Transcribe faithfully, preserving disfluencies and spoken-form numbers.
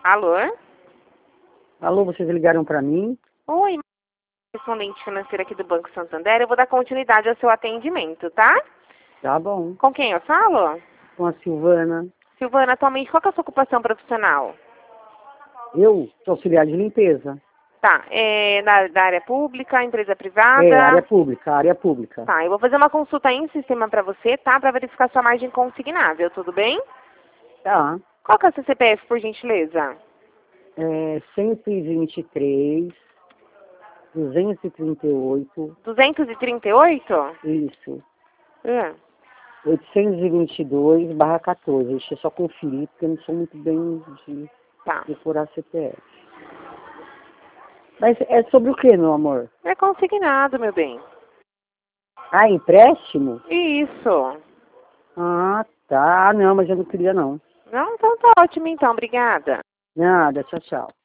Alô? Alô, vocês ligaram para mim? Oi, correspondente financeira aqui do Banco Santander. Eu vou dar continuidade ao seu atendimento, tá? Tá bom. Com quem eu falo? Com a Silvana. Silvana, atualmente qual que é a sua ocupação profissional? Eu sou auxiliar de limpeza. Tá, é da, da área pública, empresa privada? É, área pública, área pública. Tá, eu vou fazer uma consulta em sistema pra você, tá? Pra verificar sua margem consignável, tudo bem? Tá. Qual que é o seu C P F, por gentileza? É cento e vinte e três, duzentos e trinta e oito, duzentos e trinta e oito? isso. Hum. oitocentos e vinte e dois barra quatorze. Deixa eu só conferir, porque eu não sou muito bem de Tá. decorar C P F. Mas é sobre o que, meu amor? É consignado, meu bem. Ah, empréstimo? Isso. Ah, tá. Não, mas eu não queria, não. Não, então tá ótimo, então. Obrigada. Nada, tchau, tchau.